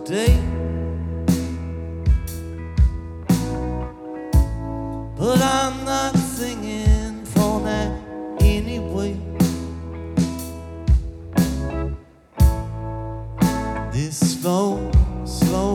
today. But I'm not singing for that anyway. This slow